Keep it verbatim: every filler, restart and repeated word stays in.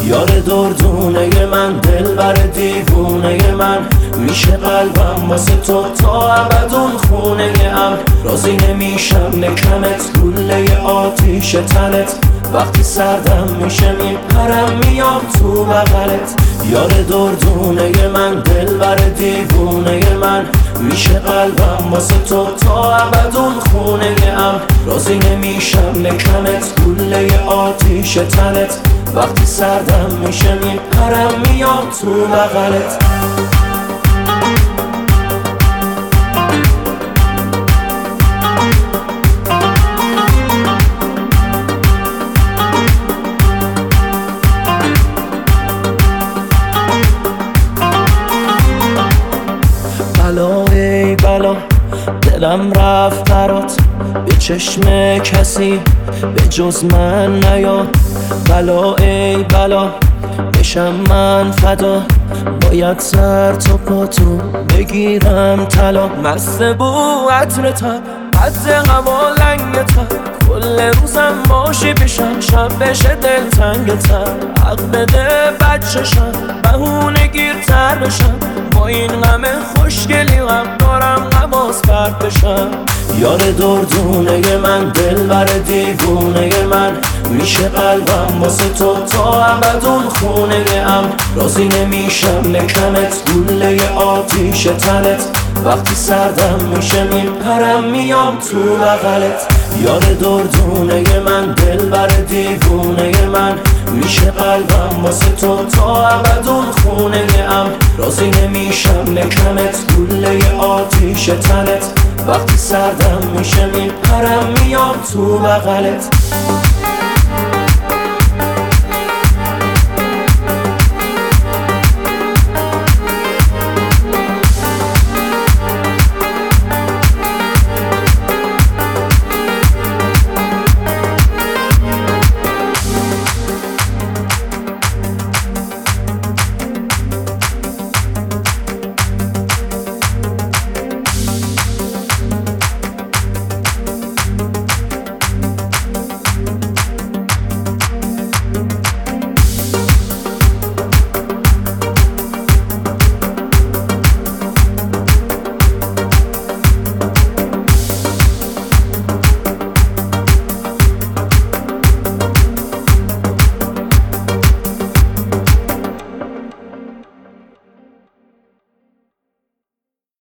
یار دردونه من، دلبر دیوونه من، میشه قلبم واسه تو تا ابدون خونه ام. راضی نمیشم نکمت گله آتیش تنت، وقتی سردم میشه میپرم میام تو بغلت. یار دردونه من، دلبر دیوونه من، میشه قلبم واسه تو تا ابدون خونه ام. راضی نمیشم نکمت گله آتیش تنت، وقتی سردم میشه میپرم میام تو بغلت. بلا ای بلا دلم رفت برات، به چشم کسی به جز من نیا. بلا ای بلا بشم من فدا، باید سر تا پاتو بگیرم طلا. مست بو عطر تا قد هوا لنگ تا، کل روزم باشی پیشم، شب بشه دلتنگ تر. حق بده بچشم بهونه گیرتر بشم، با این غم خوشگلی غم دارم نباز پرد بشم. یار دردونه من، دلبر دیوونه من، میشه قلبم واسه تو تا ابدون خونه ام. راضی نمیشم نکمت گله آتیش تنت، وقتی سردم میشه میپرم میام تو بغلت. یار دردونه من، دلبر دیوونه من، میشه قلبم واسه تو تا ابدون خونه ام. راضی نمیشم نکمت گله آتیش تنت، وقتی سردم میشه میپرم میام تو بغلت.